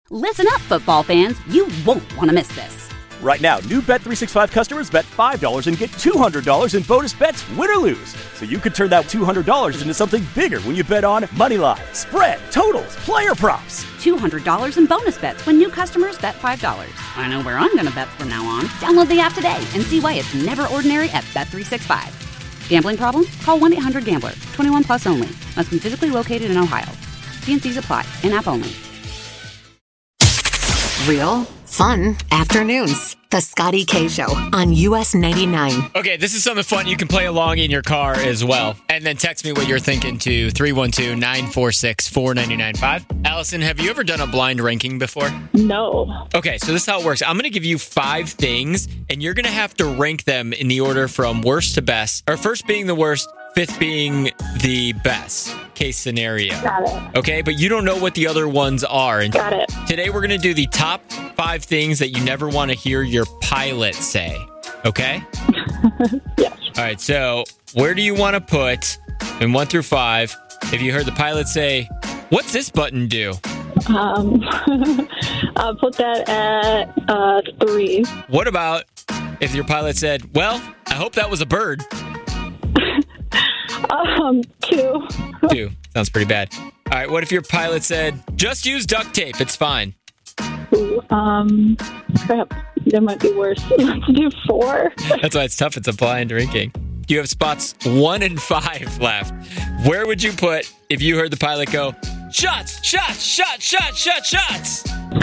Listen up, football fans. You won't want to miss this. Right now, new Bet365 customers bet $5 and get $200 in bonus bets, win or lose. So you could turn that $200 into something bigger when you bet on moneyline, spread, totals, player props. $200 in bonus bets when new customers bet $5. I know where I'm going to bet from now on. Download the app today and see why it's never ordinary at Bet365. Gambling problem? Call 1-800-GAMBLER. 21 plus only. Must be physically located in Ohio. T&Cs apply. In-app only. Real, fun afternoons. The Scotty K Show on US 99. Okay, this is something fun you can play along in your car as well. And then text me what you're thinking to 312-946-4995. Allison, have you ever done a blind ranking before? No. Okay, so this is how it works. I'm going to give you 5 things, and you're going to have to rank them in the order from worst to best. Or first being the worst, 5th being the best case scenario. Got it. Okay, but you don't know what the other ones are. And Got it. today we're going to do the top 5 things that you never want to hear your pilot say. Okay? Yes. All right, so where do you want to put, in 1 through 5, if you heard the pilot say, "What's this button do?" I'll put that at 3. What about if your pilot said, "Well, I hope that was a bird"? 2. 2. Sounds pretty bad. All right, what if your pilot said, "Just use duct tape, it's fine"? Crap. That might be worse. Let's do 4. That's why it's tough. It's a blind ranking. You have spots 1 and 5 left. Where would you put if you heard the pilot go, "Shots, shots, shots, shots, shots, shots"?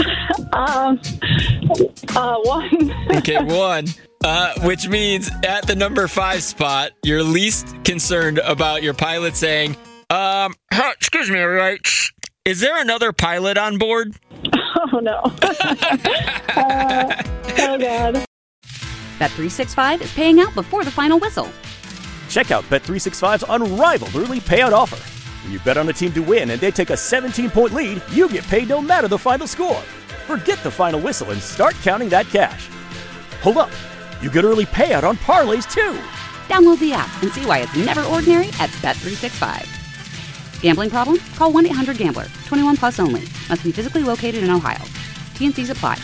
1. Okay, 1. Which means at the number 5 spot, you're least concerned about your pilot saying, excuse me, right? Is there another pilot on board? Oh, no. Oh, God. Bet365 is paying out before the final whistle. Check out Bet365's unrivaled early payout offer. When you bet on a team to win and they take a 17-point lead, you get paid no matter the final score. Forget the final whistle and start counting that cash. Hold up. You get early payout on parlays, too. Download the app and see why it's never ordinary at Bet365. Gambling problem? Call 1-800-GAMBLER. 21 plus only. Must be physically located in Ohio. T&Cs apply.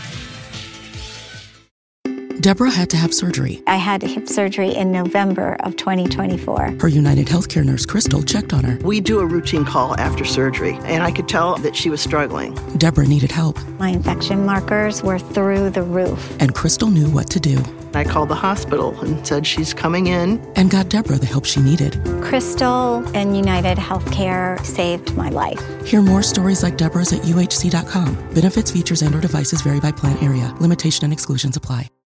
Deborah had to have surgery. I had hip surgery in November of 2024. Her United Healthcare nurse, Crystal, checked on her. We do a routine call after surgery, and I could tell that she was struggling. Deborah needed help. My infection markers were through the roof. And Crystal knew what to do. I called the hospital and said she's coming in. And got Deborah the help she needed. Crystal and United Healthcare saved my life. Hear more stories like Deborah's at UHC.com. Benefits, features, and/or devices vary by plan area. Limitation and exclusions apply.